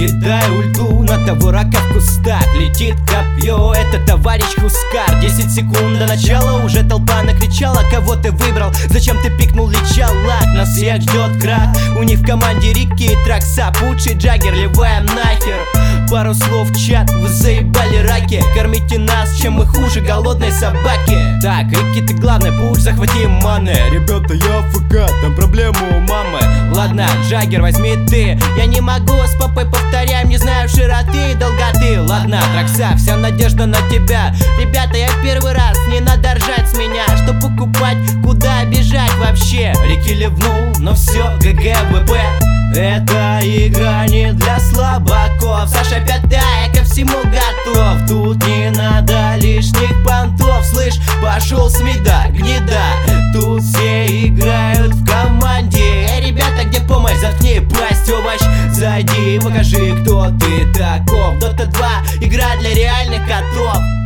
Кидай ульту на того рака в кустах. Летит копье, это товарищ Хускар. 10 секунд до начала, уже толпа накричала. Кого ты выбрал, зачем ты пикнул личалак? Нас всех ждет крах, у них в команде Рики и Траксап. Лучший Джаггер, ливаем нахер. Пару слов в чат, вы заебали раки. Кормите нас, чем мы хуже голодной собаки. Так, Рики, ты главный, пуш, захвати маны. Ребята, я ФК, там проблема у мамы. Ладно, Джаггер, возьми ты. Я не могу, с папой повторяем, не знаю широты и долготы. Ладно, Тракса, вся надежда на тебя. Ребята, я в первый раз, не надо ржать с меня. Что покупать, куда бежать вообще? Рики ливнул, но все, ГГВП. Эта игра не для слабаков. Саша Пятая ко всему готов. Тут не надо лишних понтов. Слышь, пошел с меда, гнида. Тут все играют в команде. Эй, ребята, где помощь? Заткни пасть, овощ. Зайди, покажи, кто ты таков. Дота 2, игра для реальных котов.